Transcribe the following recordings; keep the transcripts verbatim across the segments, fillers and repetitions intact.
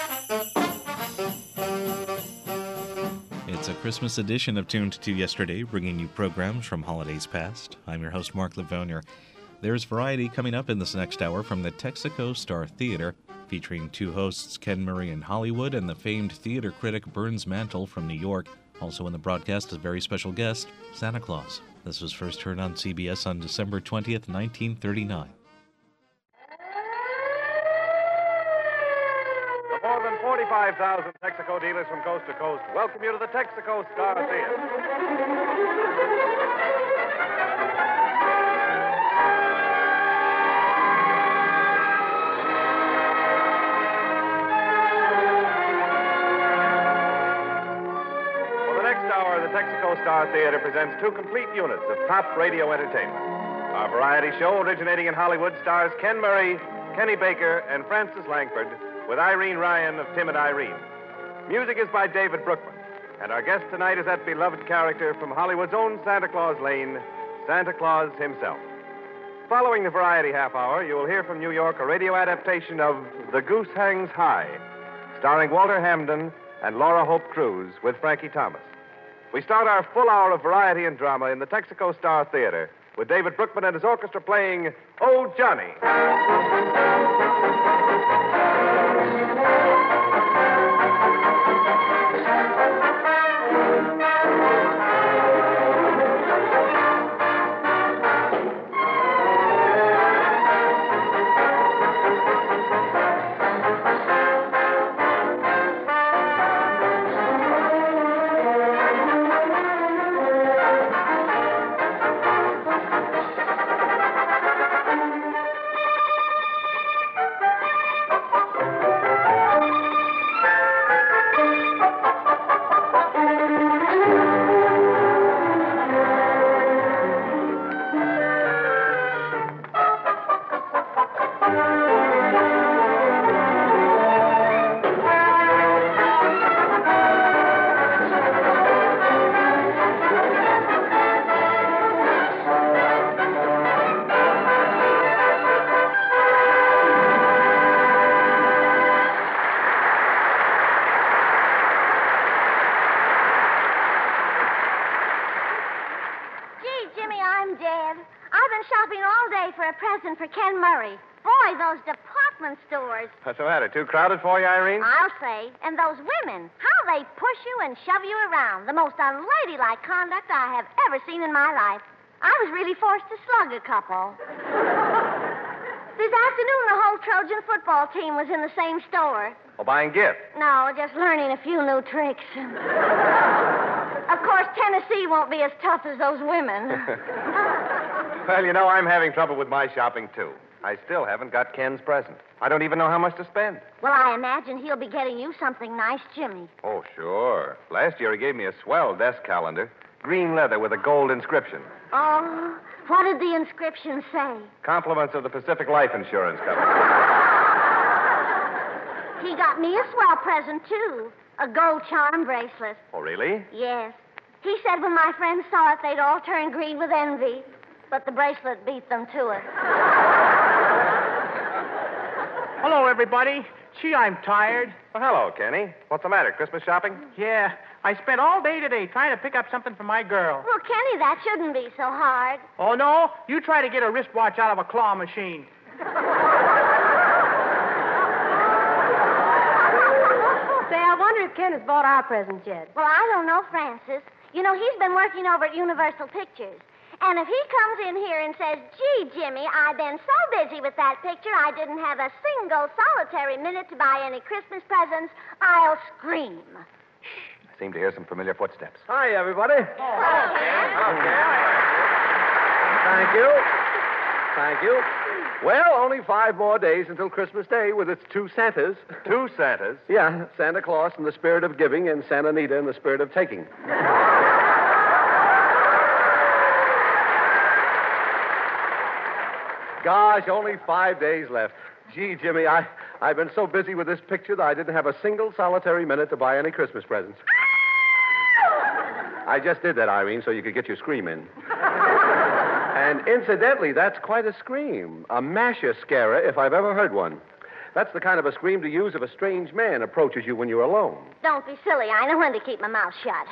It's a Christmas edition of Tuned to Yesterday, bringing you programs from holidays past. I'm your host, Mark Livonia. There's variety coming up in this next hour from the Texaco Star Theater, featuring two hosts, Ken Murray in Hollywood and the famed theater critic Burns Mantle from New York. Also in the broadcast, a very special guest, Santa Claus. This was first heard on C B S on December twentieth, nineteen thirty-nine. The more than forty-five thousand Texaco dealers from coast to coast welcome you to the Texaco Star Theater. The Texaco Star Theater presents two complete units of top radio entertainment. Our variety show, originating in Hollywood, stars Ken Murray, Kenny Baker, and Frances Langford, with Irene Ryan of Tim and Irene. Music is by David Brookman, and our guest tonight is that beloved character from Hollywood's own Santa Claus Lane, Santa Claus himself. Following the variety half hour, you will hear from New York a radio adaptation of The Goose Hangs High, starring Walter Hamden and Laura Hope Cruz with Frankie Thomas. We start our full hour of variety and drama in the Texaco Star Theater with David Brookman and his orchestra playing Oh, Johnny. For Ken Murray. Boy, those department stores. What's the matter? Too crowded for you, Irene? I'll say. And those women, how they push you and shove you around. The most unladylike conduct I have ever seen in my life. I was really forced to slug a couple. This afternoon, the whole Trojan football team was in the same store. Oh, buying gifts? No, just learning a few new tricks. Of course, Tennessee won't be as tough as those women. Well, you know, I'm having trouble with my shopping, too. I still haven't got Ken's present. I don't even know how much to spend. Well, I imagine he'll be getting you something nice, Jimmy. Oh, sure. Last year he gave me a swell desk calendar. Green leather with a gold inscription. Oh, what did the inscription say? Compliments of the Pacific Life Insurance Company. He got me a swell present, too. A gold charm bracelet. Oh, really? Yes. He said when my friends saw it, they'd all turn green with envy. But the bracelet beat them to it. Hello, everybody. Gee, I'm tired. Well, hello, Kenny. What's the matter, Christmas shopping? Yeah, I spent all day today trying to pick up something for my girl. Well, Kenny, that shouldn't be so hard. Oh, no? You try to get a wristwatch out of a claw machine. Say, I wonder if Ken has bought our presents yet. Well, I don't know, Francis. You know, he's been working over at Universal Pictures. And if he comes in here and says, gee, Jimmy, I've been so busy with that picture, I didn't have a single solitary minute to buy any Christmas presents, I'll scream. Shh. I seem to hear some familiar footsteps. Hi, everybody. Oh, Ken. Thank you. Thank you. Well, only five more days until Christmas Day with its two Santas. Two Santas? Yeah, Santa Claus in the spirit of giving and Santa Anita in the spirit of taking. Gosh, only five days left. Gee, Jimmy, I, I've been so busy with this picture that I didn't have a single solitary minute to buy any Christmas presents. I just did that, Irene, so you could get your scream in. And incidentally, that's quite a scream. A masher scarer, if I've ever heard one. That's the kind of a scream to use if a strange man approaches you when you're alone. Don't be silly. I know when to keep my mouth shut.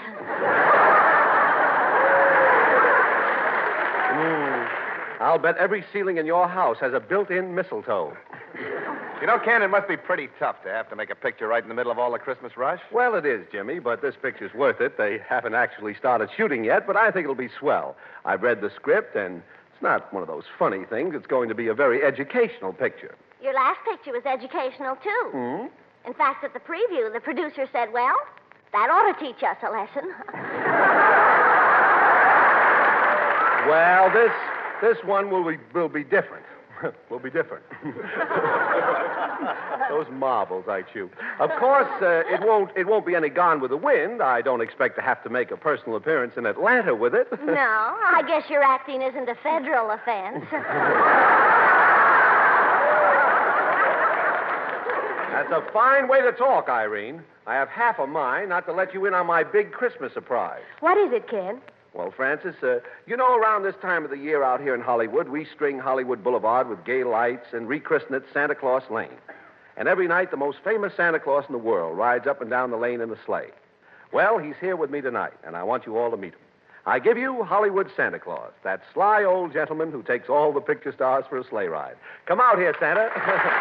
Mm. I'll bet every ceiling in your house has a built-in mistletoe. You know, Ken, it must be pretty tough to have to make a picture right in the middle of all the Christmas rush. Well, it is, Jimmy, but this picture's worth it. They haven't actually started shooting yet, but I think it'll be swell. I've read the script, and it's not one of those funny things. It's going to be a very educational picture. Your last picture was educational, too. Hmm? In fact, at the preview, the producer said, well, that ought to teach us a lesson. Well, this this one will be, will be different. will be different. Those marbles I chew. Of course, uh, it won't it won't be any Gone with the Wind. I don't expect to have to make a personal appearance in Atlanta with it. No, I guess your acting isn't a federal offense. That's a fine way to talk, Irene. I have half a mind not to let you in on my big Christmas surprise. What is it, Ken? Well, Francis, uh, you know, around this time of the year out here in Hollywood, we string Hollywood Boulevard with gay lights and rechristen it Santa Claus Lane. And every night, the most famous Santa Claus in the world rides up and down the lane in a sleigh. Well, he's here with me tonight, and I want you all to meet him. I give you Hollywood Santa Claus, that sly old gentleman who takes all the picture stars for a sleigh ride. Come out here, Santa.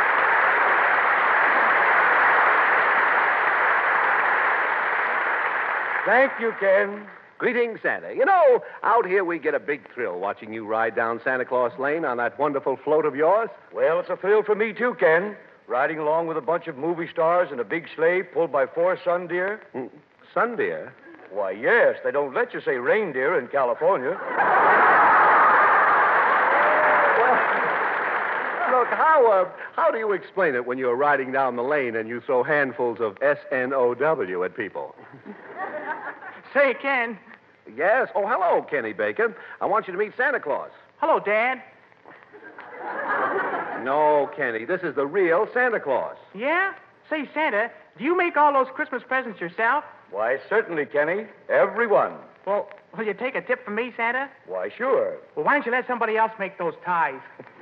Thank you, Ken. Greetings, Santa. You know, out here we get a big thrill watching you ride down Santa Claus Lane on that wonderful float of yours. Well, it's a thrill for me, too, Ken. Riding along with a bunch of movie stars in a big sleigh pulled by four sun deer. Mm, sun deer? Why, yes. They don't let you say reindeer in California. Well, look, how, uh, how do you explain it when you're riding down the lane and you throw handfuls of S N O W at people? Say, Ken. Yes? Oh, hello, Kenny Baker. I want you to meet Santa Claus. Hello, Dad. No, Kenny, this is the real Santa Claus. Yeah? Say, Santa, do you make all those Christmas presents yourself? Why, certainly, Kenny. Every one. Well, will you take a tip from me, Santa? Why, sure. Well, why don't you let somebody else make those ties?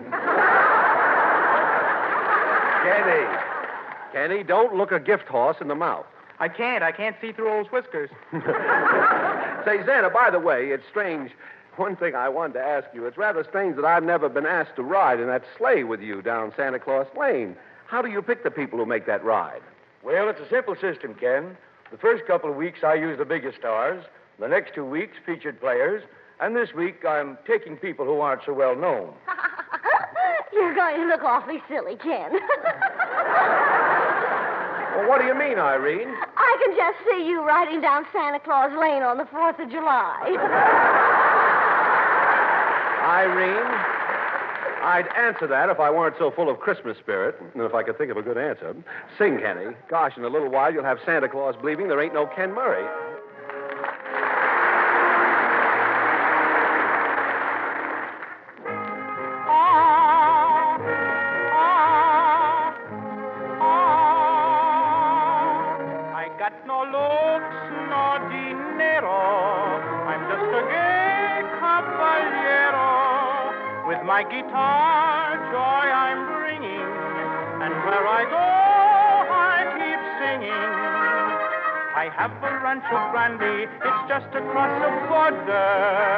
Kenny. Kenny, don't look a gift horse in the mouth. I can't. I can't see through those whiskers. Say, Santa, by the way, it's strange. One thing I wanted to ask you. It's rather strange that I've never been asked to ride in that sleigh with you down Santa Claus Lane. How do you pick the people who make that ride? Well, it's a simple system, Ken. The first couple of weeks I use the biggest stars. The next two weeks, featured players. And this week, I'm taking people who aren't so well known. You're going to look awfully silly, Ken. Well, what do you mean, Irene? I can just see you riding down Santa Claus Lane on the fourth of July. Irene, I'd answer that if I weren't so full of Christmas spirit, and if I could think of a good answer. Sing, Kenny. Gosh, in a little while you'll have Santa Claus believing there ain't no Ken Murray. My guitar, joy I'm bringing, and where I go, I keep singing. I have a Rancho Grande, it's just across the border.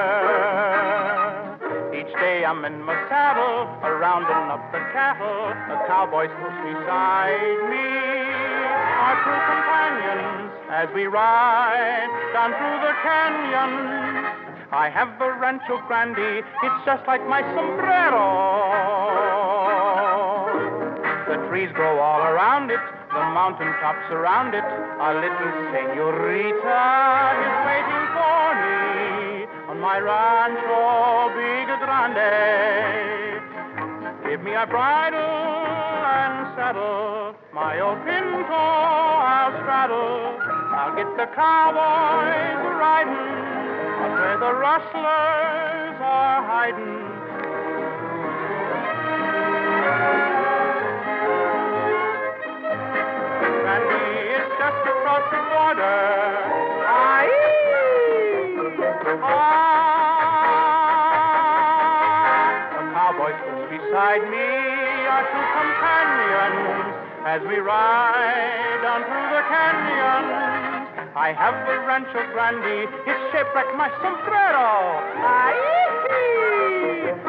Each day I'm in my saddle, a rounding up the cattle. The cowboys close beside me, our true companions as we ride down through the canyon. I have a Rancho Grande, it's just like my sombrero. The trees grow all around it, the mountain tops around it. A little senorita is waiting for me on my Rancho Big Grande. Give me a bridle and saddle, my old Pinto I'll straddle. I'll get the cowboys riding where the rustlers are hiding. Randy is just across the border. Aye. Ah. The cowboys close beside me, a our two companions as we ride on through the canyons. I have a Rancho Grande, it's shaped like my sombrero. Aye-hee.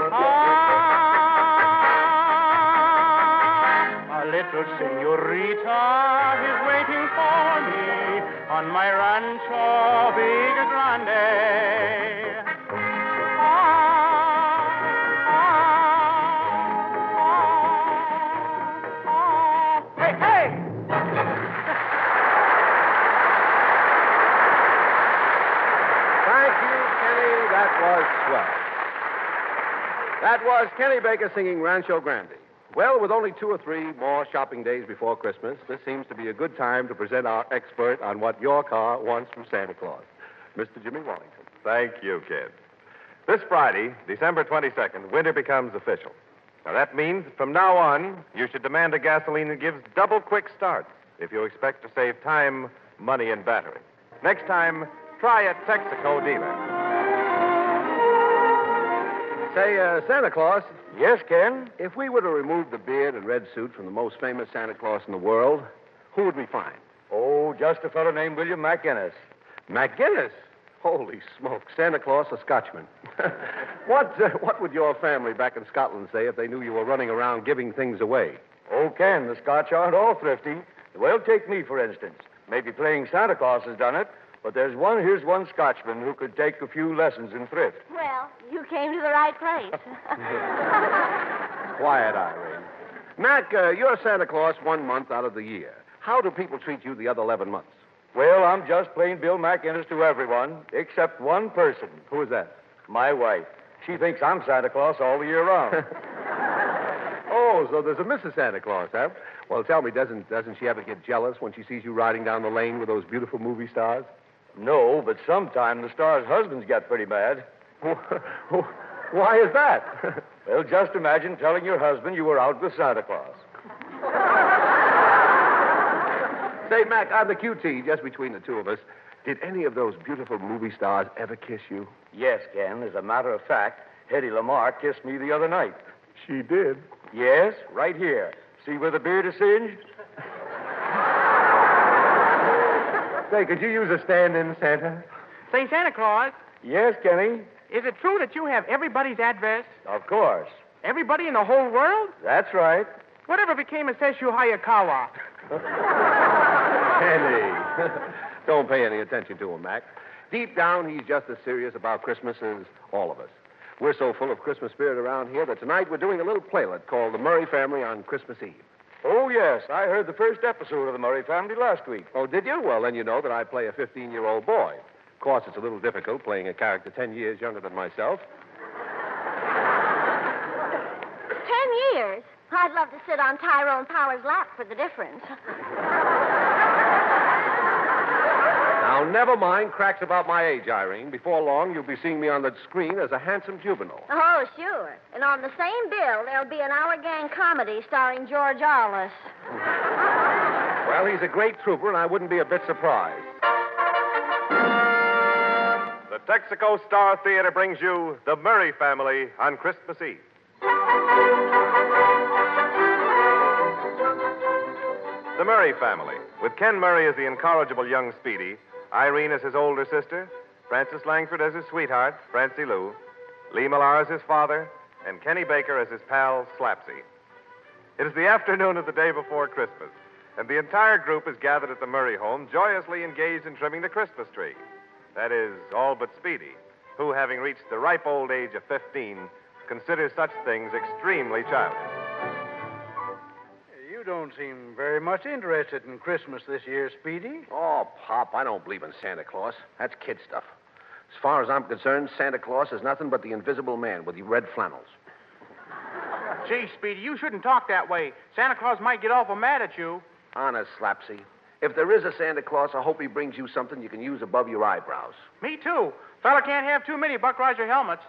Ah, a little senorita is waiting for me on my Rancho Big Grande. That was Kenny Baker singing Rancho Grande. Well, with only two or three more shopping days before Christmas, this seems to be a good time to present our expert on what your car wants from Santa Claus, Mister Jimmy Wallington. Thank you, kid. This Friday, December twenty-second, winter becomes official. Now, that means from now on, you should demand a gasoline that gives double quick starts if you expect to save time, money, and battery. Next time, try a Texaco dealer. Say, uh, Santa Claus, Yes, Ken? if we were to remove the beard and red suit from the most famous Santa Claus in the world, who would we find? Oh, just a fellow named William McInnes. McGinnis. Holy smoke, Santa Claus, a Scotchman. what, uh, what would your family back in Scotland say if they knew you were running around giving things away? Oh, Ken, the Scotch aren't all thrifty. Well, take me, for instance. Maybe playing Santa Claus has done it, but there's one, here's one Scotchman who could take a few lessons in thrift. Well, you came to the right place. Quiet, Irene. Mac, uh, you're Santa Claus one month out of the year. How do people treat you the other eleven months? Well, I'm just plain Bill McInnes to everyone, except one person. Who is that? My wife. She thinks I'm Santa Claus all the year round. Oh, so there's a Missus Santa Claus, huh? Well, tell me, doesn't doesn't she ever get jealous when she sees you riding down the lane with those beautiful movie stars? No, but sometime the stars' husbands get pretty mad. Why is that? Well, just imagine telling your husband you were out with Santa Claus. Say, Mac, on the Q T, just between the two of us, did any of those beautiful movie stars ever kiss you? Yes, Ken. As a matter of fact, Hedy Lamarr kissed me the other night. She did. Yes, right here. See where the beard is singed? Say, could you use a stand-in, Santa? Say, Santa Claus, Yes, Kenny. is it true that you have everybody's address? Of course. Everybody in the whole world? That's right. Whatever became of Sesshu Hayakawa? Kenny. Don't pay any attention to him, Mac. Deep down, he's just as serious about Christmas as all of us. We're so full of Christmas spirit around here that tonight we're doing a little playlet called The Murray Family on Christmas Eve. Oh, yes. I heard the first episode of the Murray Family last week. Oh, did you? Well, then you know that I play a fifteen-year-old boy. Of course, it's a little difficult playing a character ten years younger than myself. Ten years? I'd love to sit on Tyrone Power's lap for the difference. Now, never mind cracks about my age, Irene. Before long, you'll be seeing me on the screen as a handsome juvenile. Oh, sure. And on the same bill, there'll be an Our Gang comedy starring George Arliss. Well, he's a great trooper, and I wouldn't be a bit surprised. The Texaco Star Theater brings you The Murray Family on Christmas Eve. The Murray Family, with Ken Murray as the incorrigible young Speedy, Irene as his older sister, Francis Langford as his sweetheart, Francie Lou, Lee Millar as his father, and Kenny Baker as his pal, Slapsy. It is the afternoon of the day before Christmas, and the entire group is gathered at the Murray home, joyously engaged in trimming the Christmas tree. That is, all but Speedy, who, having reached the ripe old age of fifteen, considers such things extremely childish. You don't seem very much interested in Christmas this year, Speedy. Oh, Pop, I don't believe in Santa Claus. That's kid stuff. As far as I'm concerned, Santa Claus is nothing but the invisible man with the red flannels. Gee, Speedy, you shouldn't talk that way. Santa Claus might get awful mad at you. Honest, Slapsy. If there is a Santa Claus, I hope he brings you something you can use above your eyebrows. Me too. Fella can't have too many Buck Roger helmets.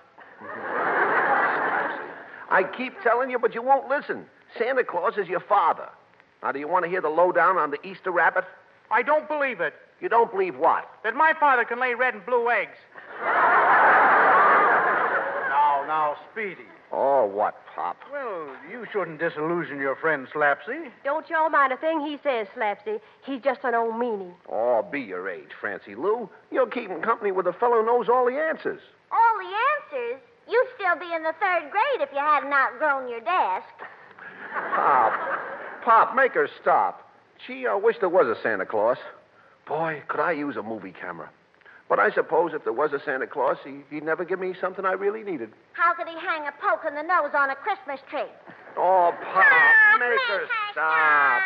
I keep telling you, but you won't listen. Santa Claus is your father. Now, do you want to hear the lowdown on the Easter rabbit? I don't believe it. You don't believe what? That my father can lay red and blue eggs. No, now, Speedy. Oh, what, Pop? Well, you shouldn't disillusion your friend Slapsy. Don't y'all mind a thing he says, Slapsy. He's just an old meanie. Oh, be your age, Francie Lou. You're keeping company with a fellow who knows all the answers. All the answers? You'd still be in the third grade if you hadn't outgrown your desk. Pop, Pop, make her stop. Gee, I wish there was a Santa Claus. Boy, could I use a movie camera. But I suppose if there was a Santa Claus, he, he'd never give me something I really needed. How could he hang a poke in the nose on a Christmas tree? Oh, Pop, make her stop.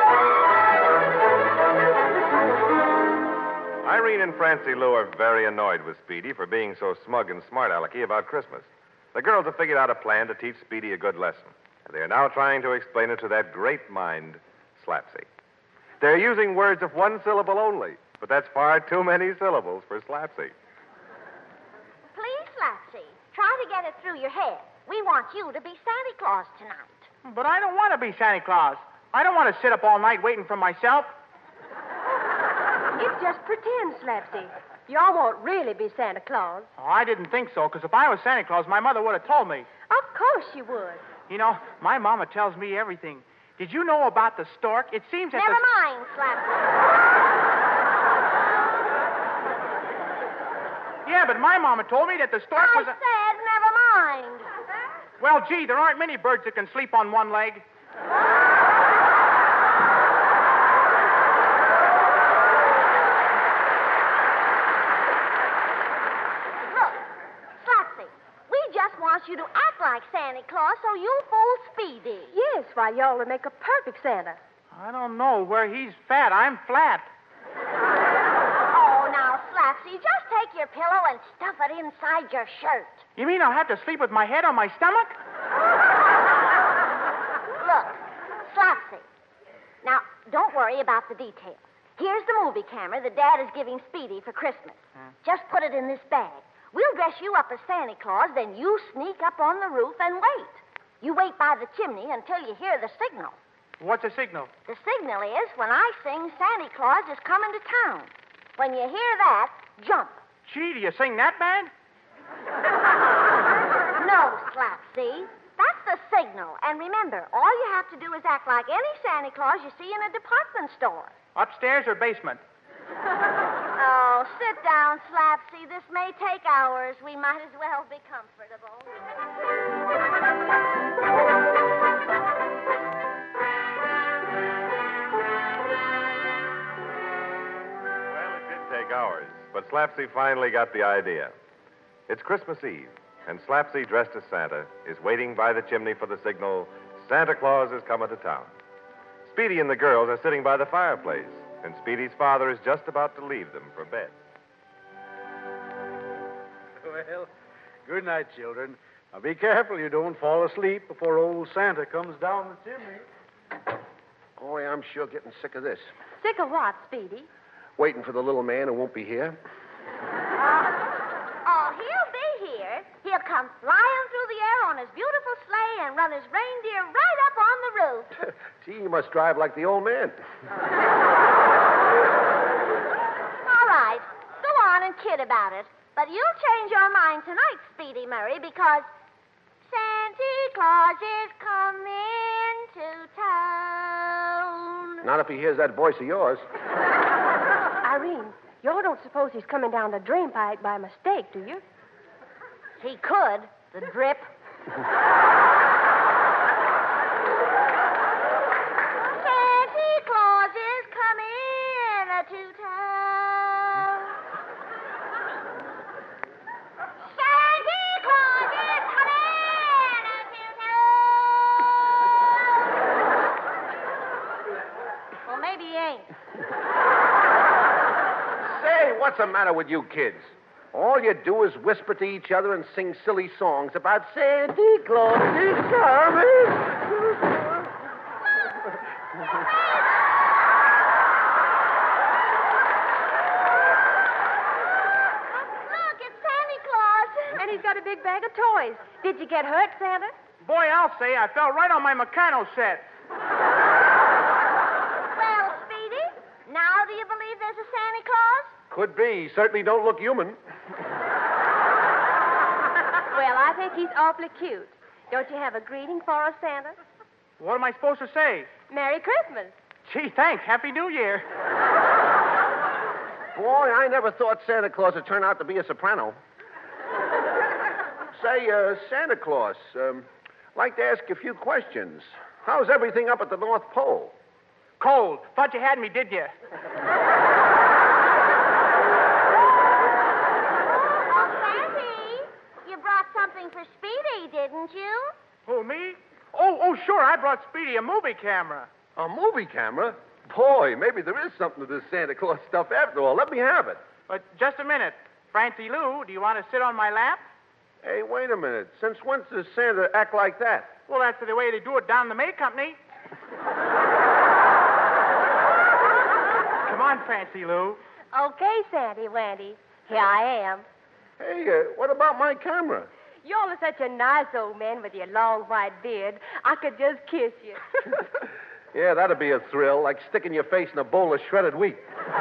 Irene and Francie Lou are very annoyed with Speedy for being so smug and smart alecky about Christmas. The girls have figured out a plan to teach Speedy a good lesson, and they are now trying to explain it to that great mind, Slapsy. They're using words of one syllable only, but that's far too many syllables for Slapsy. Please, Slapsy, try to get it through your head. We want you to be Santa Claus tonight. But I don't want to be Santa Claus. I don't want to sit up all night waiting for myself. It's just pretend, Slapsy. Y'all won't really be Santa Claus. Oh, I didn't think so, because if I was Santa Claus, my mother would have told me. Of course you would. You know, my mama tells me everything. Did you know about the stork? It seems that Never the... mind, Slapsy. Yeah, but my mama told me that the stork I was a... said never mind. Well, gee, there aren't many birds that can sleep on one leg. Look, Slapsy, we just want you to act like Santa Claus so you'll fool Speedy. Yes, why, y'all would make a perfect Santa. I don't know. Where he's fat, I'm flat. Oh, now, Slapsy, just take your pillow and stuff it inside your shirt. You mean I'll have to sleep with my head on my stomach? Look, Slapsy. Now, don't worry about the details. Here's the movie camera that Dad is giving Speedy for Christmas. Hmm. Just put it in this bag. We'll dress you up as Santa Claus, then you sneak up on the roof and wait. You wait by the chimney until you hear the signal. What's the signal? The signal is when I sing Santa Claus is coming to town. When you hear that, jump. Gee, do you sing that bad? No, Slapsy. That's the signal. And remember, all you have to do is act like any Santa Claus you see in a department store. Upstairs or basement? Oh, sit down, Slapsy. This may take hours. We might as well be comfortable. Well, it did take hours, but Slapsy finally got the idea. It's Christmas Eve, and Slapsy, dressed as Santa, is waiting by the chimney for the signal, Santa Claus is coming to town. Speedy and the girls are sitting by the fireplace, and Speedy's father is just about to leave them for bed. Well, good night, children. Now be careful you don't fall asleep before old Santa comes down the chimney. Boy, I'm sure getting sick of this. Sick of what, Speedy? Waiting for the little man who won't be here. Oh, he'll be here. He'll come flying through the air on his beautiful sleigh and run his reindeer right up on the roof. Gee, you must drive like the old man. All right, go on and kid about it. But you'll change your mind tonight, Speedy Murray, because Santa Claus is coming to town. Not if he hears that voice of yours. Irene, y'all don't suppose he's coming down the drain pipe by mistake, do you? He could. The drip. Santa Claus is coming to town. Santa Claus is coming to town. Well, maybe he ain't. Say, what's the matter with you kids? All you do is whisper to each other and sing silly songs about Santa Claus is coming. Look, it's Santa Claus. And he's got a big bag of toys. Did you get hurt, Santa? Boy, I'll say I fell right on my Meccano set. Well, Speedy, now do you believe there's a Santa Claus? Could be. Certainly don't look human. Well, I think think he's awfully cute. Don't you have a greeting for us, Santa? What am I supposed to say? Merry Christmas. Gee, thanks. Happy New Year. Boy, I never thought Santa Claus would turn out to be a soprano. Say, uh, Santa Claus, um, I'd like to ask you a few questions. How's everything up at the North Pole? Cold. Thought you had me, did you? Oh, Sandy, you brought something for Speedy, didn't you? Who, me? Oh, oh, sure. I brought Speedy a movie camera. A movie camera? Boy, maybe there is something to this Santa Claus stuff after all. Let me have it. But just a minute. Francie Lou, do you want to sit on my lap? Hey, wait a minute. Since when does Santa act like that? Well, that's the way they do it down in the May Company. Come on, Francie Lou. Okay, Sandy Wandy. Here I am. Hey, uh, what about my camera? You're all such a nice old man with your long white beard. I could just kiss you. Yeah, that'd be a thrill, like sticking your face in a bowl of shredded wheat.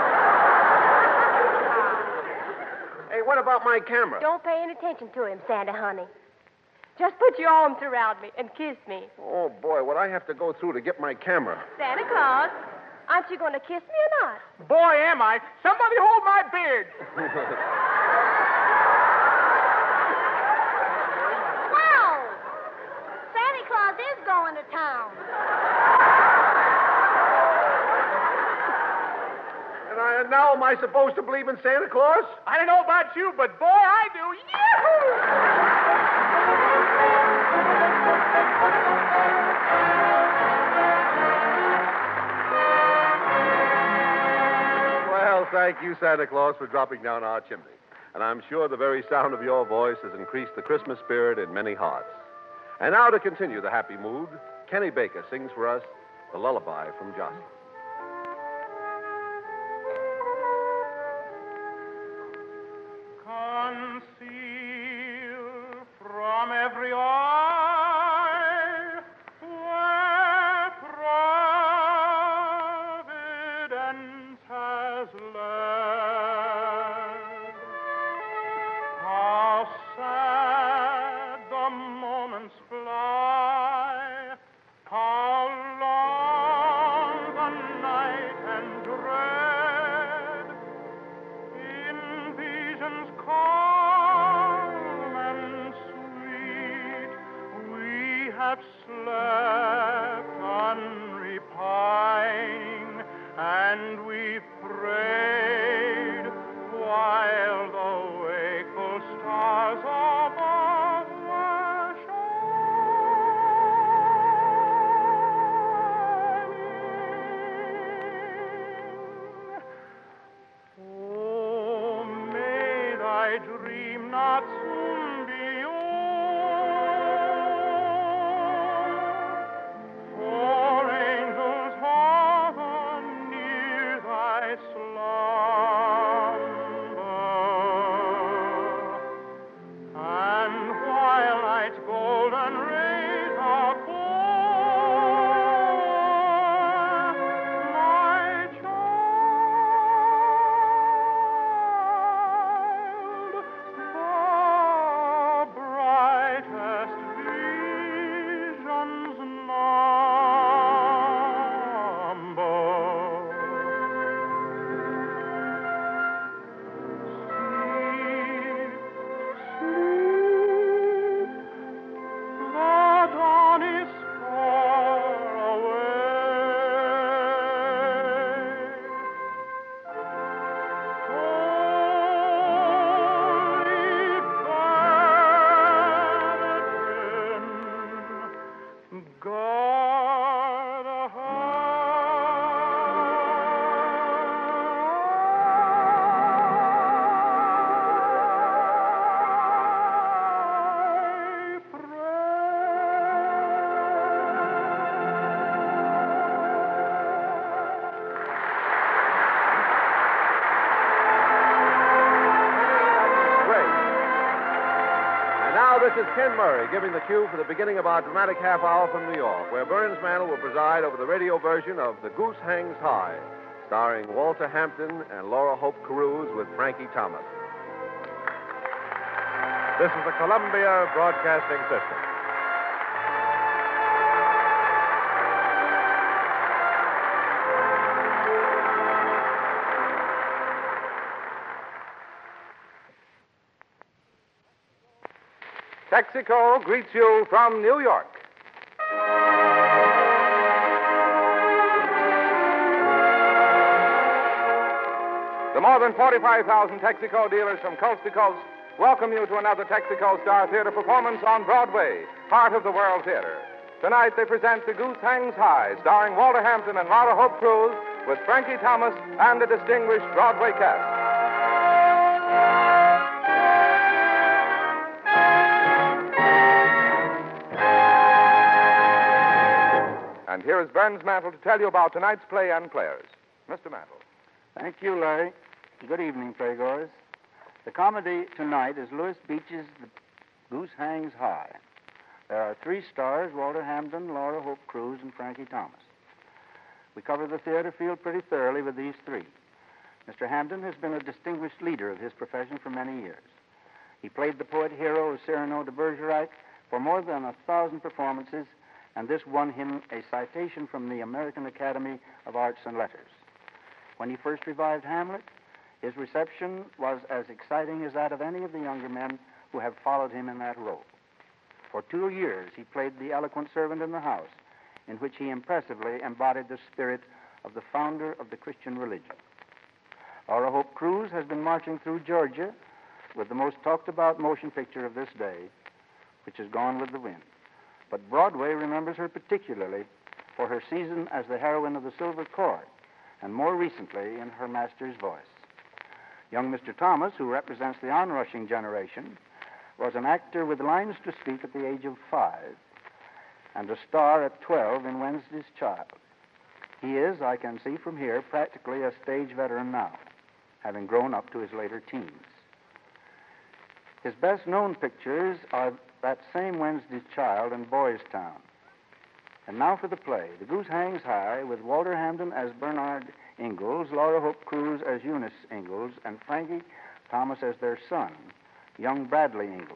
Hey, what about my camera? Don't pay any attention to him, Santa, honey. Just put your arms around me and kiss me. Oh, boy, what I have to go through to get my camera. Santa Claus, aren't you going to kiss me or not? Boy, am I. Somebody hold my beard. Wow! Santa Claus is going to town. And I, now am I supposed to believe in Santa Claus? I don't know about you, but boy, I do. Yahoo! Well, thank you, Santa Claus, for dropping down our chimney. And I'm sure the very sound of your voice has increased the Christmas spirit in many hearts. And now, to continue the happy mood, Kenny Baker sings for us the lullaby from Jocelyn. Conceal from every eye where providence has led. How sad the moments fly, how long the night and dread. In visions calm and sweet, we have slept unrepining, and we've prayed while the wakeful stars above were shining. Oh, may thy dream not soon be o'er, for angels hover near thy slumber. And while night's golden rays are pour, my child, the brightest visions number. Sleep, sleep, the dawn is far away. Holy Virgin, guard I Great. And now this is Ken Murray giving the cue for the beginning of our dramatic half hour from New York, where Burns Mantle will preside over the radio version of The Goose Hangs High, starring Walter Hampton and Laura Hope Carews with Frankie Thomas. This is the Columbia Broadcasting System. Texaco greets you from New York. The more than forty-five thousand Texaco dealers from coast to coast welcome you to another Texaco Star Theater performance on Broadway, part of the World Theater. Tonight they present The Goose Hangs High, starring Walter Hampton and Laura Hope Cruz, with Frankie Thomas and a distinguished Broadway cast. And here is Burns Mantle to tell you about tonight's play and players. Mister Mantle. Thank you, Larry. Good evening, playgoers. The comedy tonight is Louis Beach's The Goose Hangs High. There are three stars, Walter Hampton, Laura Hope Cruz, and Frankie Thomas. We cover the theater field pretty thoroughly with these three. Mister Hampton has been a distinguished leader of his profession for many years. He played the poet hero of Cyrano de Bergerac for more than a thousand performances, and this won him a citation from the American Academy of Arts and Letters. When he first revived Hamlet, his reception was as exciting as that of any of the younger men who have followed him in that role. For two years, he played the eloquent servant in the house, in which he impressively embodied the spirit of the founder of the Christian religion. Laura Hope Cruz has been marching through Georgia with the most talked-about motion picture of this day, which is Gone with the Wind. But Broadway remembers her particularly for her season as the heroine of The Silver Cord, and more recently in Her Master's Voice. Young Mister Thomas, who represents the onrushing generation, was an actor with lines to speak at the age of five, and a star at twelve in Wednesday's Child. He is, I can see from here, practically a stage veteran now, having grown up to his later teens. His best-known pictures are that same Wednesday's Child and Boys Town. And now for the play, The Goose Hangs High, with Walter Hampton as Bernard Ingalls, Laura Hope Cruz as Eunice Ingalls, and Frankie Thomas as their son, young Bradley Ingalls.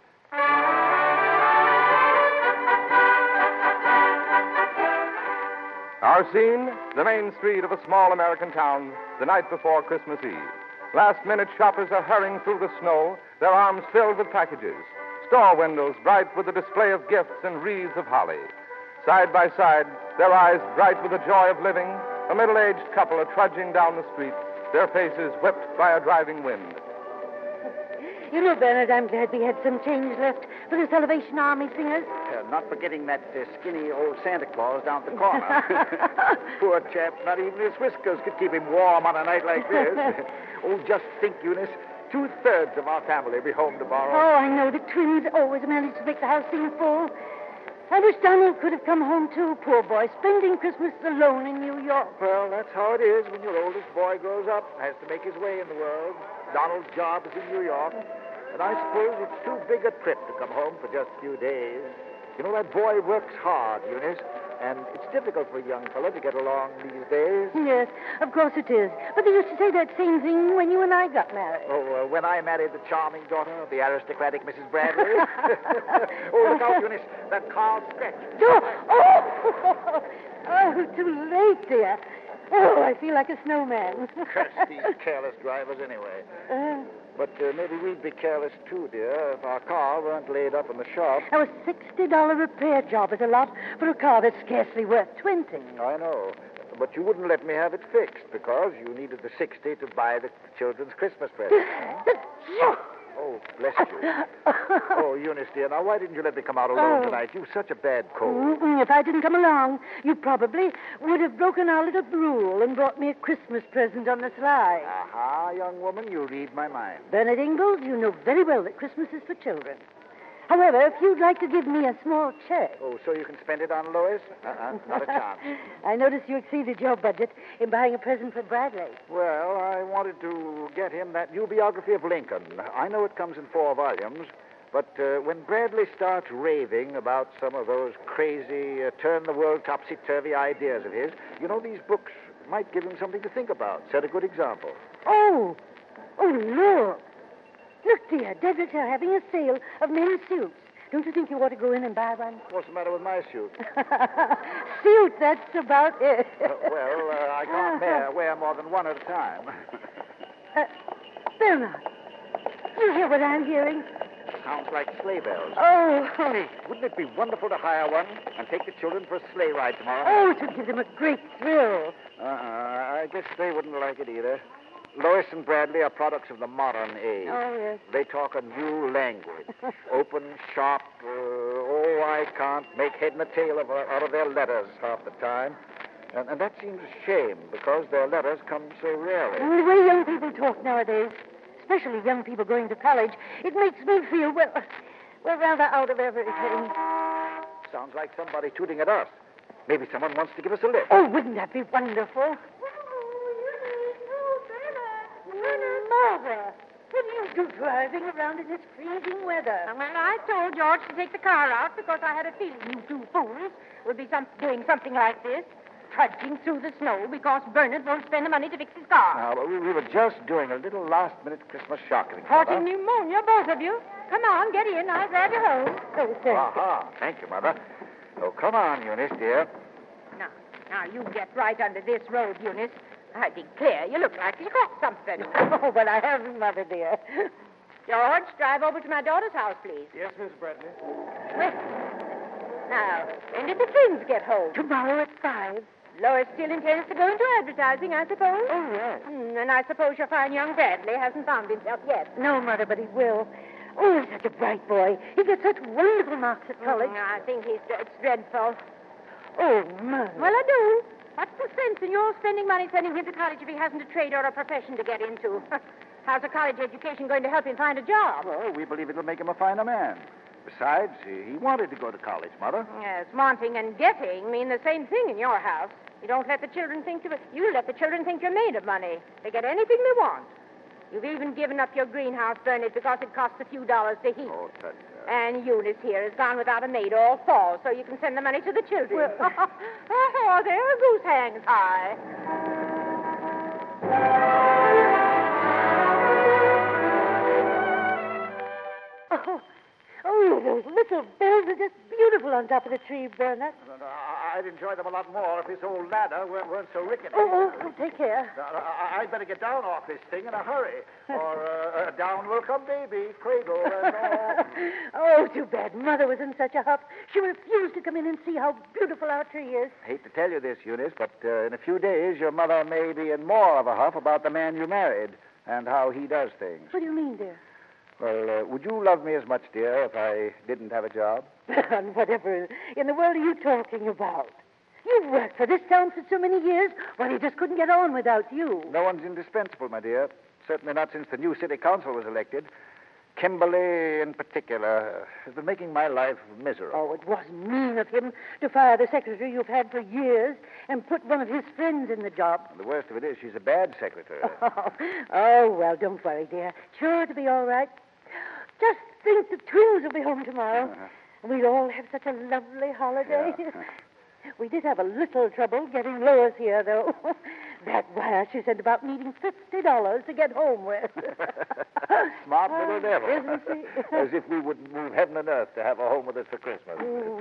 Our scene, the main street of a small American town, the night before Christmas Eve. Last-minute shoppers are hurrying through the snow, their arms filled with packages. Store windows bright with the display of gifts and wreaths of holly. Side by side, their eyes bright with the joy of living, a middle-aged couple are trudging down the street, their faces whipped by a driving wind. You know, Bernard, I'm glad we had some change left for the Salvation Army singers. Uh, not forgetting that uh, skinny old Santa Claus down at the corner. Poor chap, not even his whiskers could keep him warm on a night like this. Oh, just think, Eunice, two-thirds of our family will be home tomorrow. Oh, I know. The twins always manage to make the house seem full. I wish Donald could have come home, too, poor boy, spending Christmas alone in New York. Well, that's how it is when your oldest boy grows up, has to make his way in the world. Donald's job is in New York. And I suppose it's too big a trip to come home for just a few days. You know, that boy works hard, Eunice, and it's difficult for a young fellow to get along these days. Yes, of course it is. But they used to say that same thing when you and I got married. Oh, uh, when I married the charming daughter of the aristocratic Missus Bradley. Oh, look out, Eunice, that car's stretched. Oh, oh, oh, too late, dear. Oh, I feel like a snowman. Curse these careless drivers anyway. Uh, But uh, maybe we'd be careless, too, dear, if our car weren't laid up in the shop. Now, a sixty dollars repair job is a lot for a car that's scarcely worth twenty. I know. But you wouldn't let me have it fixed because you needed the sixty to buy the children's Christmas present. Oh, bless you. Oh, Eunice, dear, now why didn't you let me come out alone Oh. tonight? You've such a bad cold. Mm-mm, if I didn't come along, you probably would have broken our little rule and brought me a Christmas present on the sly. Aha, young woman, you read my mind. Bernard Ingalls, you know very well that Christmas is for children. However, if you'd like to give me a small check... Oh, so you can spend it on Lois? Uh-uh, not a chance. I noticed you exceeded your budget in buying a present for Bradley. Well, I wanted to get him that new biography of Lincoln. I know it comes in four volumes, but uh, when Bradley starts raving about some of those crazy, uh, turn-the-world topsy-turvy ideas of his, you know, these books might give him something to think about, set a good example. Oh! Oh, look! Look, dear, Deserts are having a sale of men's suits. Don't you think you ought to go in and buy one? What's the matter with my suit? Suit, that's about it. Uh, well, uh, I can't bear, wear more than one at a time. uh, Bernard, you hear what I'm hearing? Sounds like sleigh bells. Oh. Hey, wouldn't it be wonderful to hire one and take the children for a sleigh ride tomorrow? Oh, it would give them a great thrill. Uh-uh. I guess they wouldn't like it either. Lois and Bradley are products of the modern age. Oh, yes. They talk a new language. Open, sharp, uh, oh, I can't make head and a tail of, uh, out of their letters half the time. And, and that seems a shame because their letters come so rarely. And the way young people talk nowadays, especially young people going to college, it makes me feel, well, well, rather out of everything. Sounds like somebody tooting at us. Maybe someone wants to give us a lift. Oh, wouldn't that be wonderful? Mother, what are you do driving around in this freezing weather? Well, I told George to take the car out because I had a feeling you two fools would be some, doing something like this, trudging through the snow because Bernard won't spend the money to fix his car. Now, but we, we were just doing a little last-minute Christmas shopping. Caught Mother. in pneumonia, both of you. Come on, get in. I'll drive you home. Oh, thank Aha. Thank you, Mother. Oh, come on, Eunice, dear. Now, now, you get right under this road, Eunice. I declare, you look like you caught something. Oh, but I haven't, Mother, dear. George, drive over to my daughter's house, please. Yes, Miss Bradley. Well, now, when did the twins get home? Tomorrow at five. Lois still intends to go into advertising, I suppose? Oh, yes. Hmm, and I suppose your fine young Bradley hasn't found himself yet. No, Mother, but he will. Oh, he's such a bright boy. He gets such wonderful marks at college. Mm, I think he's it's dreadful. Oh, Mother. Well, I do. What's the sense in your spending money sending him to college if he hasn't a trade or a profession to get into? How's a college education going to help him find a job? Well, we believe it'll make him a finer man. Besides, he he wanted to go to college, Mother. Yes, wanting and getting mean the same thing in your house. You don't let the children think you you let the children think you're made of money. They get anything they want. You've even given up your greenhouse, Bernard, because it costs a few dollars to heat. Oh, tut, uh, And Eunice here has gone without a maid all fall, so you can send the money to the children. Oh, there a goose hangs high. Oh, oh, those little bells are just beautiful on top of the tree, Bernard. I'd enjoy them a lot more if this old ladder weren't, weren't so rickety. Oh, oh, oh, take care. Now, I- I'd better get down off this thing in a hurry, or uh, uh, down will come baby, cradle and all. Oh, too bad. Mother was in such a huff. She refused to come in and see how beautiful our tree is. Hate to tell you this, Eunice, but uh, in a few days your mother may be in more of a huff about the man you married and how he does things. What do you mean, dear? Well, uh, would you love me as much, dear, if I didn't have a job? And whatever in the world are you talking about? You've worked for this town for so many years. Well, he just couldn't get on without you. No one's indispensable, my dear. Certainly not since the new city council was elected. Kimberly, in particular, has been making my life miserable. Oh, it was mean of him to fire the secretary you've had for years and put one of his friends in the job. The worst of it is she's a bad secretary. Oh, oh well, don't worry, dear. Sure to be all right. Just think the twins will be home tomorrow. Uh-huh. We'll all have such a lovely holiday. Yeah. We did have a little trouble getting Lois here, though. That wire she said about needing fifty dollars to get home with. Smart little devil. Isn't she? As if we wouldn't move heaven and earth to have her home with us for Christmas. Mm.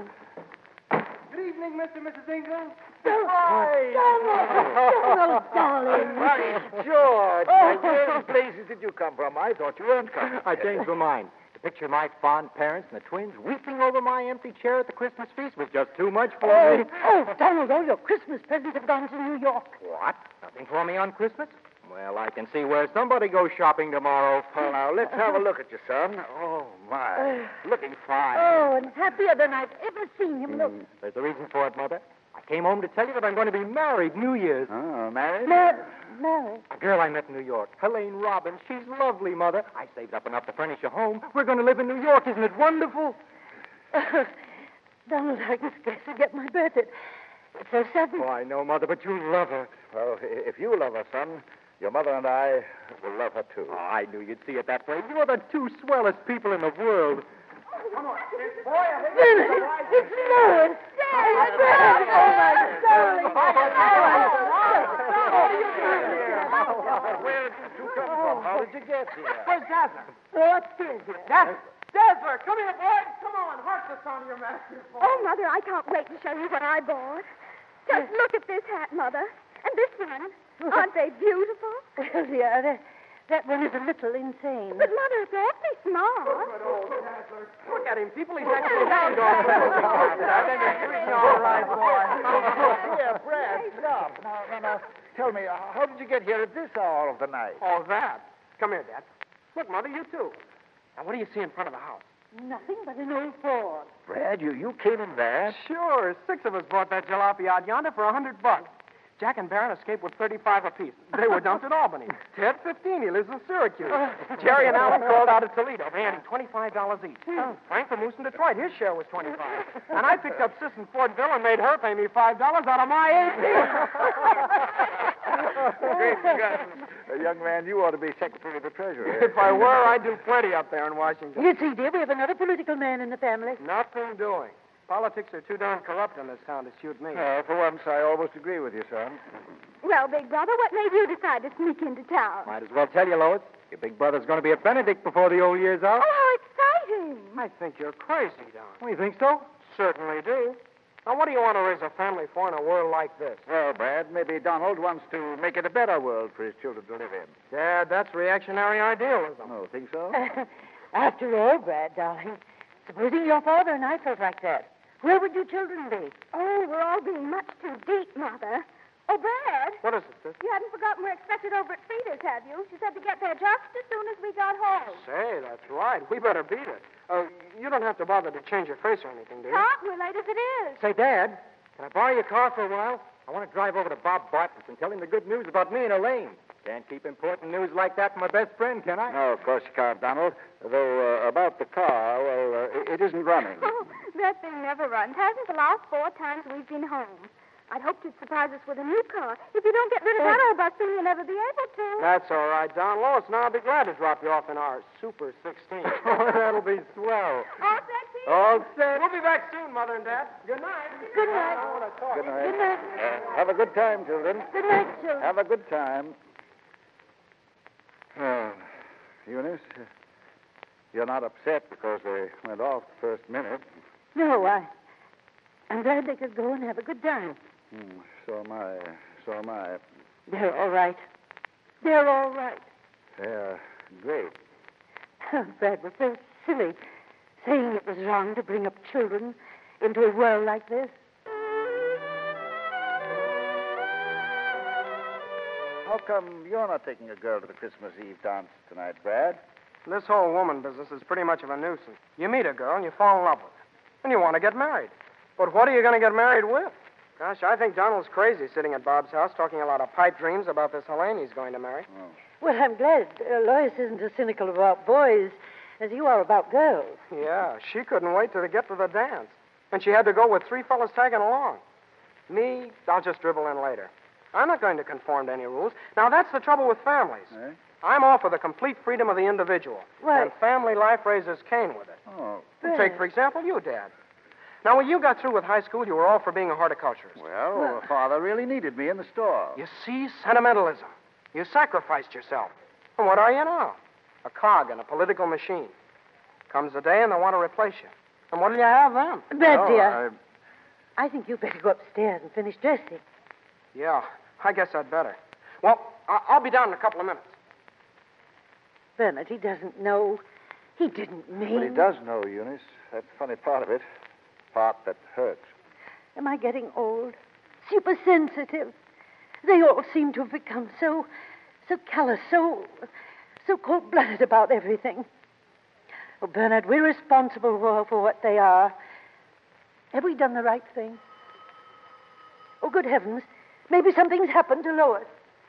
Good evening, Mister and Missus Ingalls. Donald! Donald, darling. Why, George, Oh. where in places did you come from? I thought you weren't coming. I changed my mind. To picture my fond parents and the twins weeping over my empty chair at the Christmas feast was just too much for Oh, me. oh, Donald, all your Christmas presents have gone to New York. What? Nothing for me on Christmas? Well, I can see where somebody goes shopping tomorrow. Well, now, let's have a look at your son. Oh, my. Looking fine. Oh, and happier than I've ever seen him look. There's a reason for it, Mother. I came home to tell you that I'm going to be married New Year's. Oh, married? Mar- married. A girl I met in New York, Helene Robbins. She's lovely, Mother. I saved up enough to furnish a home. We're going to live in New York. Isn't it wonderful? Uh, Donald, I just guess to get my birth. It, it's so sudden. Oh, I know, Mother, but you love her. Well, i- if you love her, son, your mother and I will love her, too. Oh, I knew you'd see it that way. You're the two swellest people in the world. It's Lois. Oh, my darling. where did you two come from? How did you get here? Where's Dazzler? Oh, upstairs here. Dazzler! Dazzler, come here, boys! Come on, hark the sound of your master's voice. Oh, Mother, I can't wait to show you what I bought. Just look at this hat, Mother. And this one. Aren't they beautiful? Well, yeah, that, that one is a little insane. But, Mother, it's awfully smart. Good old Dazzler. Look at him, people. He's actually hanged off the all right, boy. Here, Brad, stop. Now, now, now, tell me, uh, how did you get here at this hour of the night? Oh, that. Come here, Dad. Look, Mother, you too. Now, what do you see in front of the house? Nothing but an old Ford. Brad, you, you came in that? Sure. Six of us bought that jalopy out yonder for a hundred bucks. Jack and Barron escaped with thirty-five apiece. They were dumped at Albany. Ted, fifteen. He lives in Syracuse. Jerry and Alan crawled out at Toledo. They had him twenty-five dollars each. Frank from Moose in Detroit, his share was twenty-five. And I picked up Sis in Fortville and made her pay me five dollars out of my eighteen. Great discussion. Uh, young man, you ought to be Secretary of the Treasury. If I were, I'd do plenty up there in Washington. You see, dear, we have another political man in the family. Nothing doing. Politics are too darn corrupt in this town to suit me. Uh, for once, I almost agree with you, son. Well, Big Brother, what made you decide to sneak into town? Might as well tell you, Lois. Your big brother's going to be at Benedict before the old year's out. Oh, how exciting. I think you're crazy, Don. Oh, you think so? Certainly do. Now, what do you want to raise a family for in a world like this? Well, Brad, maybe Donald wants to make it a better world for his children to live in. Dad, that's reactionary idealism. Oh, think so? After all, Brad, darling, supposing your father and I felt like that, where would your children be? Oh, we're all being much too deep, Mother. Oh, Brad. What is it, sis? You hadn't forgotten we're expected over at Frida's, have you? She said to get there just as soon as we got home. Say, that's right. We better beat it. Uh, you don't have to bother to change your face or anything, do you? Not, we're late as it is. Say, Dad, can I borrow your car for a while? I want to drive over to Bob Barton's and tell him the good news about me and Elaine. Can't keep important news like that from my best friend, can I? No, of course you can't, Donald. Though, uh, about the car, well, uh, it isn't running. Oh, that thing never runs. Hasn't the last four times we've been home. I'd hoped you'd surprise us with a new car. If you don't get rid of that old bus thing, you'll never be able to. That's all right, Don. Lois and I'll be glad to drop you off in our Super sixteen. Oh, that'll be swell. All set, Pete? All set. We'll be back soon, Mother and Dad. Good night. Good night. I want to talk. Good night. Good night. Uh, have a good time, children. Good night, children. Have a good time. Uh, Eunice, uh, you're not upset because they went off the first minute. No, I, I'm glad they could go and have a good time. Hmm, so am I. So am I. They're all right. They're all right. They're great. Brad was so silly, saying it was wrong to bring up children into a world like this. How come you're not taking a girl to the Christmas Eve dance tonight, Brad? This whole woman business is pretty much of a nuisance. You meet a girl and you fall in love with her. And you want to get married. But what are you going to get married with? Gosh, I think Donald's crazy sitting at Bob's house talking a lot of pipe dreams about this Helene he's going to marry. Oh. Well, I'm glad uh, Lois isn't as cynical about boys as you are about girls. Yeah, she couldn't wait till they get to the dance. And she had to go with three fellas tagging along. Me, I'll just dribble in later. I'm not going to conform to any rules. Now, that's the trouble with families. Eh? I'm all for the complete freedom of the individual. Why- And family life raises Cain with it. Oh. Take, for example, you, Dad. Now, when you got through with high school, you were all for being a horticulturist. Well, well, Father really needed me in the store. You see, sentimentalism. You sacrificed yourself. And what are you now? A cog in a political machine. Comes a day and they want to replace you. And what'll you have then? Brad, Well, dear, I... I think you'd better go upstairs and finish dressing. Yeah, I guess I'd better. Well, I- I'll be down in a couple of minutes. Bernard, he doesn't know. He didn't mean... But he does know, Eunice. That's the funny part of it. Part that hurts. Am I getting old? Super sensitive. They all seem to have become so, so callous, so, so cold-blooded about everything. Oh, Bernard, we're responsible for, for what they are. Have we done the right thing? Oh, good heavens. Maybe something's happened to Lois.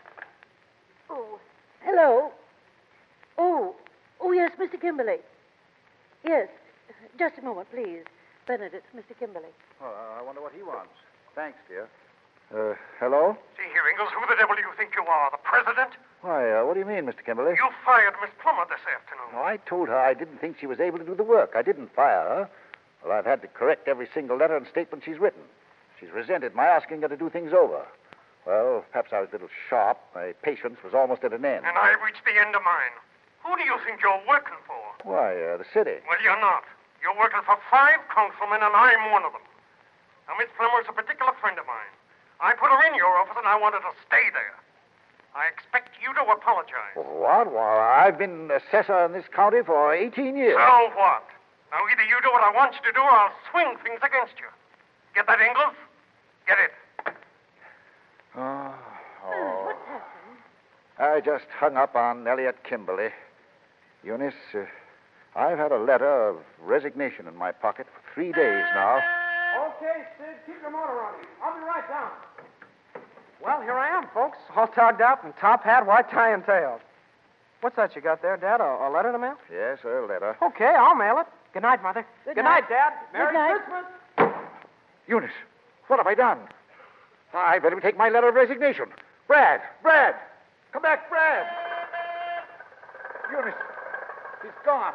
Oh, hello. Oh, oh, yes, Mister Kimberly. Yes, just a moment, please. Bernard, it's Mister Kimberly. Well, I wonder what he wants. Thanks, dear. Uh, hello? See here, Ingalls, who the devil do you think you are? The president? Why, uh, what do you mean, Mister Kimberly? You fired Miss Plummer this afternoon. No, I told her I didn't think she was able to do the work. I didn't fire her. Well, I've had to correct every single letter and statement she's written. She's resented my asking her to do things over. Well, perhaps I was a little sharp. My patience was almost at an end. And I've reached the end of mine. Who do you think you're working for? Why, uh, the city. Well, you're not. You're working for five councilmen, and I'm one of them. Now, Miss Flemmer's a particular friend of mine. I put her in your office, and I want her to stay there. I expect you to apologize. What? Well, I've been assessor in this county for eighteen years. So what? Now, either you do what I want you to do, or I'll swing things against you. Get that, Ingalls? Get it. Oh, oh. What's happened? I just hung up on Elliot Kimberly. Eunice, uh, I've had a letter of resignation in my pocket for three days now. Okay, Sid, keep your motor running. I'll be right down. Well, here I am, folks, all togged out in top hat, white tie, and tails. What's that you got there, Dad? A, a letter to mail? Yes, a letter. Okay, I'll mail it. Good night, Mother. Good Good night. night, Dad. Merry Good night. Christmas. Eunice, what have I done? I better take my letter of resignation. Brad, Brad, come back, Brad. Eunice, he's gone.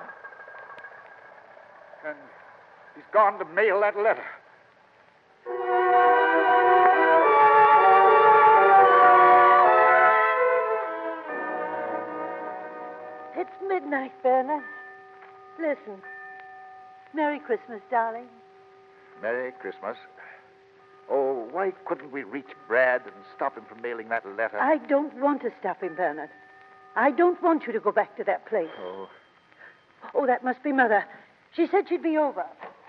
And he's gone to mail that letter. It's midnight, Bernard. Listen. Merry Christmas, darling. Merry Christmas. Oh, why couldn't we reach Brad and stop him from mailing that letter? I don't want to stop him, Bernard. I don't want you to go back to that place. Oh. Oh, that must be Mother. She said she'd be over.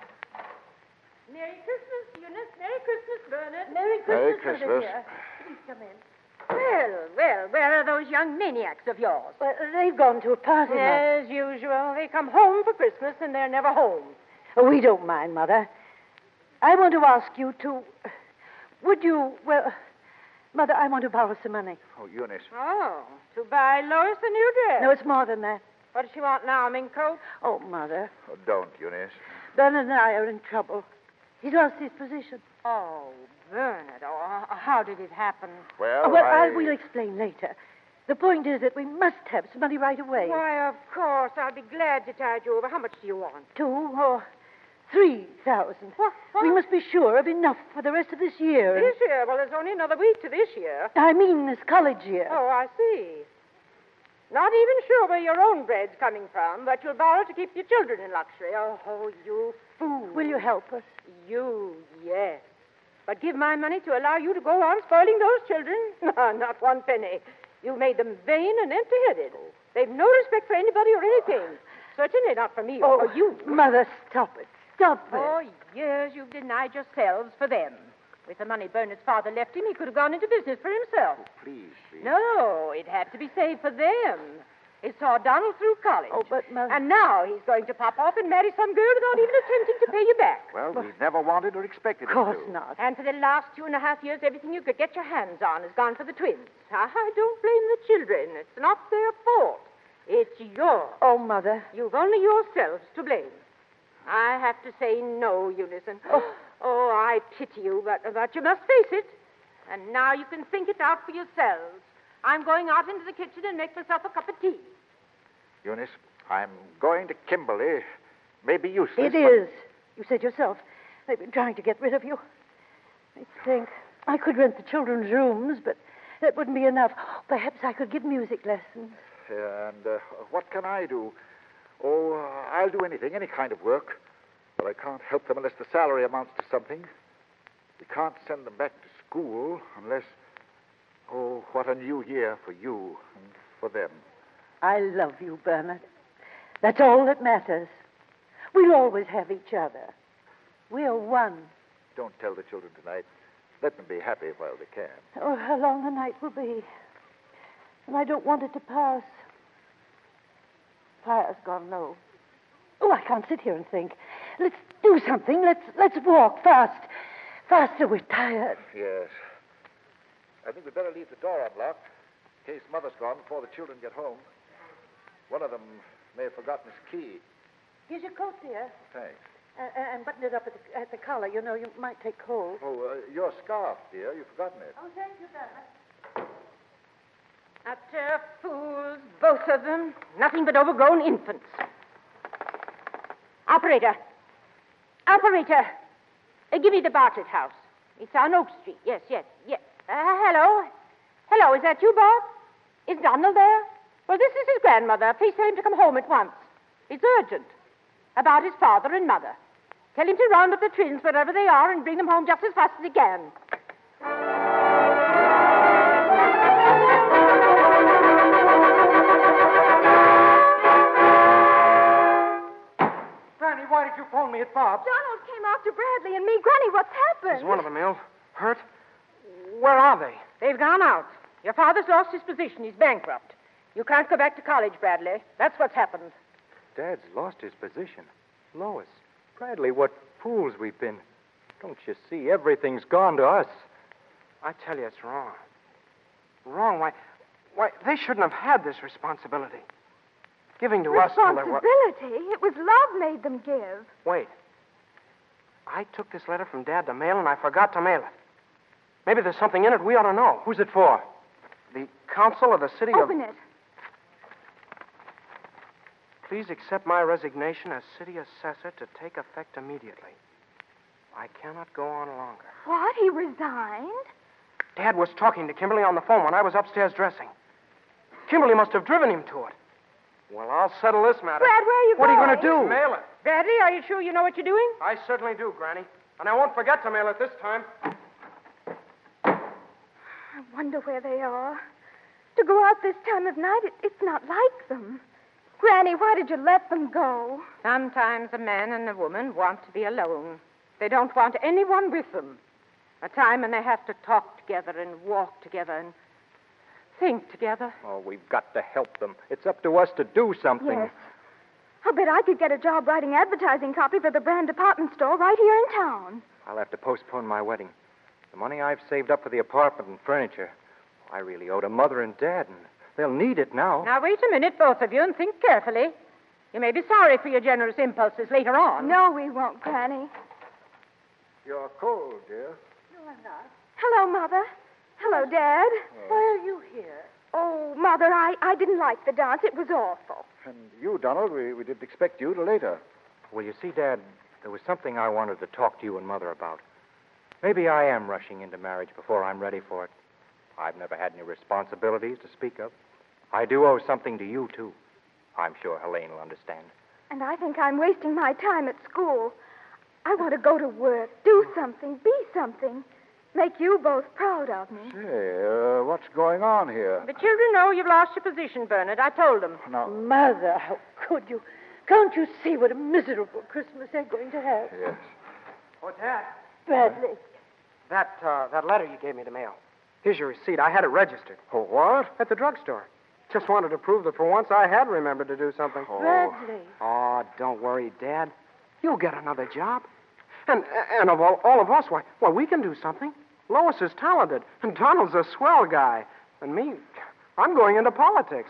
Merry Christmas, Eunice. Merry Christmas, Bernard. Merry Christmas, Merry Mother Christmas. dear. Please come in. Well, well, where are those young maniacs of yours? Well, they've gone to a party, Mother. As usual, they come home for Christmas and they're never home. Oh, we don't mind, Mother. I want to ask you to... Would you... Well, Mother, I want to borrow some money. Oh, Eunice. Oh, to buy Lois a new dress. No, it's more than that. What does she want now, Minko? Oh, Mother. Oh, don't, Eunice. Bernard and I are in trouble. He's lost his position. Oh, Bernard. Oh, how did it happen? Well, Oh, well, I... I will explain later. The point is that we must have some money right away. Why, of course. I'll be glad to tide you over. How much do you want? Two or three thousand. What? We must be sure of enough for the rest of this year. This year? Well, there's only another week to this year. I mean this college year. Oh, I see. Not even sure where your own bread's coming from, but you'll borrow to keep your children in luxury. Oh, oh, you fool. Will you help us? You, yes. But give my money to allow you to go on spoiling those children? No, not one penny. You've made them vain and empty-headed. They've no respect for anybody or anything. Certainly not for me Oh, or you. Mother, stop it. Stop it. For years you've denied yourselves for them. With the money Bernard's father left him, he could have gone into business for himself. Please, please. No, it had to be saved for them. It saw Donald through college. Oh, but, Mother... And now he's going to pop off and marry some girl without even attempting to pay you back. Well, we never wanted or expected Of course it to. not. And for the last two and a half years, everything you could get your hands on has gone for the twins. I don't blame the children. It's not their fault. It's yours. Oh, Mother. You've only yourselves to blame. I have to say no, Unison. Oh, oh I pity you, but, but you must face it. And now you can think it out for yourselves. I'm going out into the kitchen and make myself a cup of tea. Eunice, I'm going to Kimberly. Maybe useless. It but... is. You said yourself. They've been trying to get rid of you. I think I could rent the children's rooms, but that wouldn't be enough. Perhaps I could give music lessons. Uh, and uh, what can I do? Oh, uh, I'll do anything, any kind of work. But I can't help them unless the salary amounts to something. We can't send them back to school unless... Oh, what a new year for you and for them. I love you, Bernard. That's all that matters. We'll always have each other. We're one. Don't tell the children tonight. Let them be happy while they can. Oh, how long the night will be. And I don't want it to pass. Fire's gone low. Oh, I can't sit here and think. Let's do something. Let's let's walk fast. Faster, we're tired. Yes. I think we'd better leave the door unlocked in case Mother's gone before the children get home. One of them may have forgotten his key. Here's your coat, dear. Thanks. Uh, and button it up at the, at the collar. You know, you might take cold. Oh, uh, your scarf, dear. You've forgotten it. Oh, thank you, Bernard. Utter fools, both of them. Nothing but overgrown infants. Operator. Operator. Uh, give me the Bartlett house. It's on Oak Street. Yes, yes, yes. Uh, hello. Hello, is that you, Bob? Is Donald there? Well, this is his grandmother. Please tell him to come home at once. It's urgent. About his father and mother. Tell him to round up the twins wherever they are and bring them home just as fast as he can. Granny, why did you phone me at Bob's? Donald came after Bradley and me. Granny, what's happened? Is one of them ill? Hurt? Where are they? They've gone out. Your father's lost his position. He's bankrupt. You can't go back to college, Bradley. That's what's happened. Dad's lost his position. Lois, Bradley, what fools we've been. Don't you see? Everything's gone to us. I tell you, it's wrong. Wrong? Why, why, they shouldn't have had this responsibility. Giving to us till they were... Responsibility? It was love made them give. Wait. I took this letter from Dad to mail, and I forgot to mail it. Maybe there's something in it we ought to know. Who's it for? The Council of the City of... Open it. Please accept my resignation as city assessor to take effect immediately. I cannot go on longer. What? He resigned? Dad was talking to Kimberly on the phone when I was upstairs dressing. Kimberly must have driven him to it. Well, I'll settle this matter. Brad, where are you what going? What are you going to do? Mail it. Bradley, are you sure you know what you're doing? I certainly do, Granny. And I won't forget to mail it this time. I wonder where they are. To go out this time of night, it, it's not like them. Granny, why did you let them go? Sometimes a man and a woman want to be alone. They don't want anyone with them. A time when they have to talk together and walk together and think together. Oh, we've got to help them. It's up to us to do something. Yes. I'll bet I could get a job writing advertising copy for the brand department store right here in town. I'll have to postpone my wedding. The money I've saved up for the apartment and furniture, I really owe to Mother and Dad, and they'll need it now. Now, wait a minute, both of you, and think carefully. You may be sorry for your generous impulses later on. No, we won't, Granny. You're cold, dear. No, I'm not. Hello, Mother. Hello, Dad. Why are you here? Oh, Mother, I, I didn't like the dance. It was awful. And you, Donald, we, we didn't expect you till later. Well, you see, Dad, there was something I wanted to talk to you and Mother about. Maybe I am rushing into marriage before I'm ready for it. I've never had any responsibilities to speak of. I do owe something to you, too. I'm sure Helene will understand. And I think I'm wasting my time at school. I want to go to work, do something, be something. Make you both proud of me. Say, uh, what's going on here? The children know you've lost your position, Bernard. I told them. No. Mother, how could you? Can't you see what a miserable Christmas they're going to have? Yes. Oh, Dad. Bradley. That, uh, that letter you gave me to mail. Here's your receipt. I had it registered. Oh, what? At the drugstore. Just wanted to prove that for once I had remembered to do something. Oh. Bradley. Oh, don't worry, Dad. You'll get another job. And and of all, all of us, why, why, we can do something. Lois is talented, and Donald's a swell guy. And me, I'm going into politics.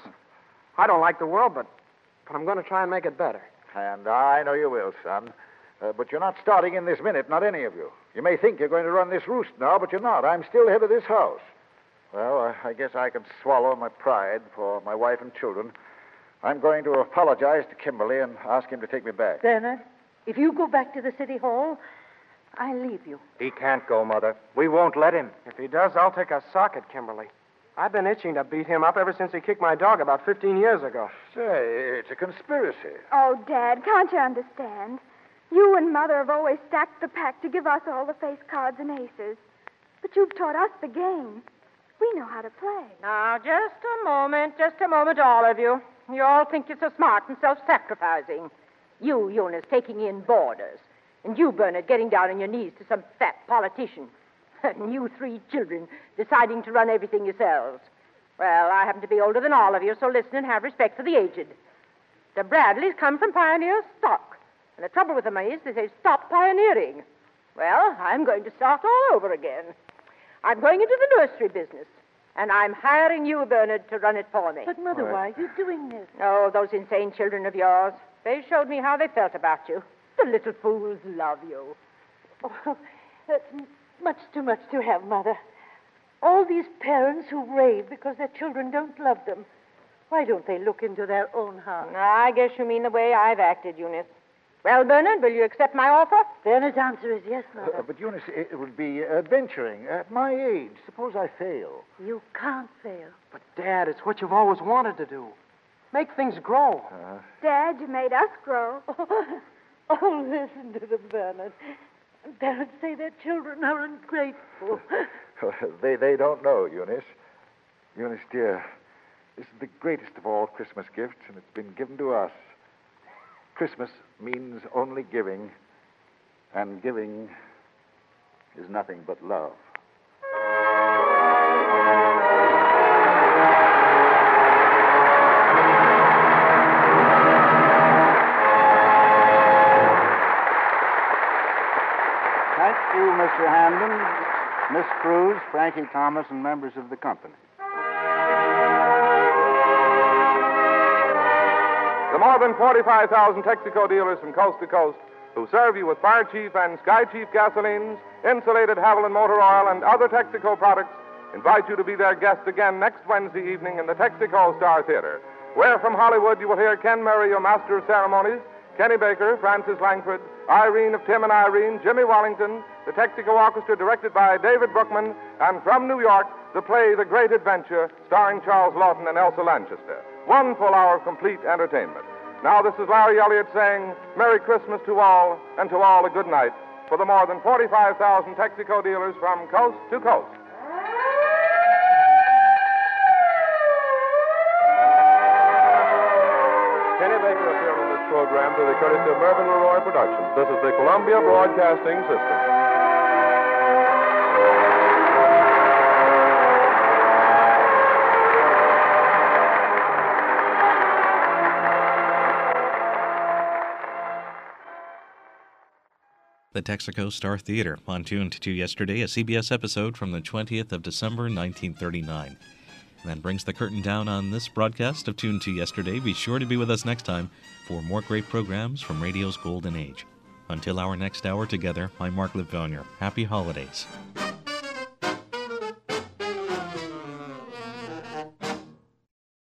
I don't like the world, but, but I'm going to try and make it better. And I know you will, son. Uh, but you're not starting in this minute, not any of you. You may think you're going to run this roost now, but you're not. I'm still head of this house. Well, I, I guess I can swallow my pride for my wife and children. I'm going to apologize to Kimberly and ask him to take me back. Bernard, if you go back to the city hall, I leave you. He can't go, Mother. We won't let him. If he does, I'll take a sock at Kimberly. I've been itching to beat him up ever since he kicked my dog about fifteen years ago. Say, it's a conspiracy. Oh, Dad, can't you understand? You and Mother have always stacked the pack to give us all the face cards and aces. But you've taught us the game. We know how to play. Now, just a moment, just a moment, all of you. You all think you're so smart and self-sacrificing. You, Eunice, taking in boarders. And you, Bernard, getting down on your knees to some fat politician. And you three children deciding to run everything yourselves. Well, I happen to be older than all of you, so listen and have respect for the aged. The Bradleys come from pioneer stock. And the trouble with them is that they've stopped pioneering. Well, I'm going to start all over again. I'm going into the nursery business. And I'm hiring you, Bernard, to run it for me. But, Mother, why are you doing this? Oh, those insane children of yours. They showed me how they felt about you. The little fools love you. Oh, that's m- much too much to have, Mother. All these parents who rave because their children don't love them. Why don't they look into their own hearts? I guess you mean the way I've acted, Eunice. Well, Bernard, will you accept my offer? Bernard's answer is yes, Mother. Uh, but Eunice, it would be adventuring. At my age, suppose I fail. You can't fail. But, Dad, it's what you've always wanted to do. Make things grow. Uh, Dad, you made us grow. Oh, listen to them, Bernard. Parents say their children are ungrateful. they, they don't know, Eunice. Eunice, dear, this is the greatest of all Christmas gifts, and it's been given to us. Christmas means only giving, and giving is nothing but love. Thank you, Mister Hamden, Miss Cruz, Frankie Thomas, and members of the company. The more than forty-five thousand Texaco dealers from coast to coast who serve you with Fire Chief and Sky Chief gasolines, insulated Haviland motor oil, and other Texaco products invite you to be their guest again next Wednesday evening in the Texaco Star Theater, where from Hollywood you will hear Ken Murray, your master of ceremonies, Kenny Baker, Francis Langford, Irene of Tim and Irene, Jimmy Wellington, the Texaco Orchestra directed by David Brookman, and from New York, the play The Great Adventure, starring Charles Lawton and Elsa Lanchester. One full hour of complete entertainment. Now this is Larry Elliott saying Merry Christmas to all, and to all a good night, for the more than forty-five thousand Texaco dealers from coast to coast. Kenny Baker appeared on this program through the courtesy of Mervyn LeRoy Productions. This is the Columbia Broadcasting System. The Texaco Star Theater, on Tuned to Yesterday, a C B S episode from the twentieth of December, nineteen thirty-nine. And that brings the curtain down on this broadcast of Tuned to Yesterday. Be sure to be with us next time for more great programs from radio's golden age. Until our next hour together, I'm Mark Livonier. Happy holidays.